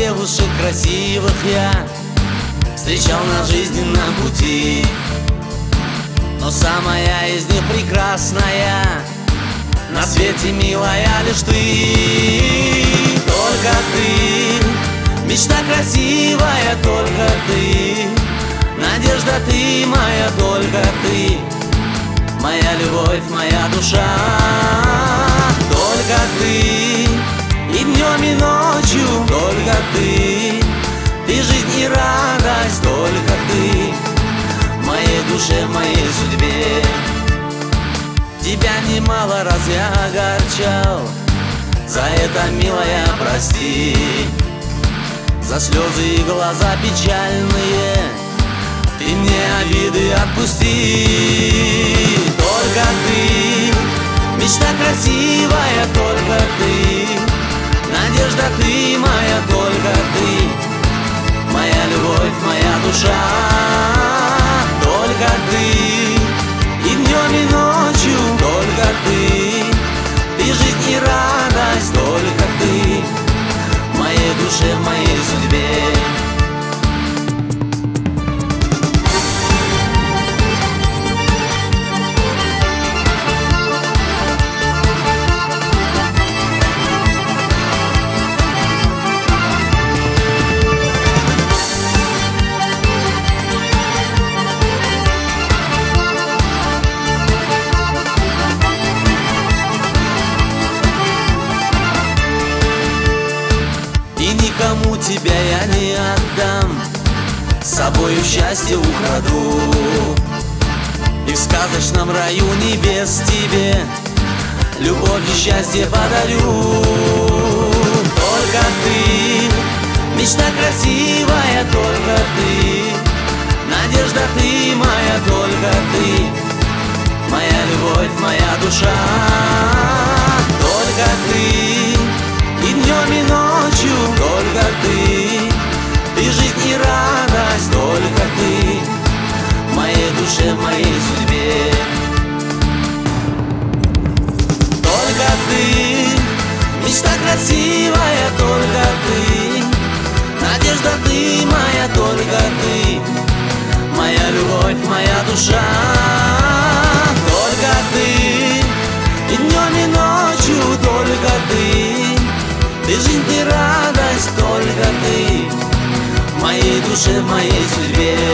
девушек красивых я встречал на жизненном пути, но самая из них прекрасная на свете, милая, лишь ты. Только ты, мечта красивая, только ты, надежда ты моя, только ты, моя любовь, моя душа. Только ты, и днем, и ночью, только ты жизнь и радость, только ты в моей душе, в моей судьбе. Тебя немало раз я огорчал, за это, милая, прости. За слезы и глаза печальные ты мне обиды отпусти. Только ты, мечта красивая, только ты, надежда ты моя, только ты, моя любовь, моя душа. Только ты, и днем, и ночью, только ты жизнь и радость, только ты в моей душе, в моей судьбе. Никому тебя я не отдам, с собою счастье украду, и в сказочном раю небес тебе любовь и счастье подарю. Только ты, мечта красивая, только ты, надежда ты моя, только ты, моя любовь, моя душа. Только ты, и днем, и ночью, только ты жизнь и радость, только ты в моей душе, в моей судьбе. Только ты, мечта красивая, только ты, надежда ты моя, только ты, моя любовь, моя душа. Только ты, и днем, и ночью, только ты жизнь и радость, только ты в моей душе, в моей судьбе.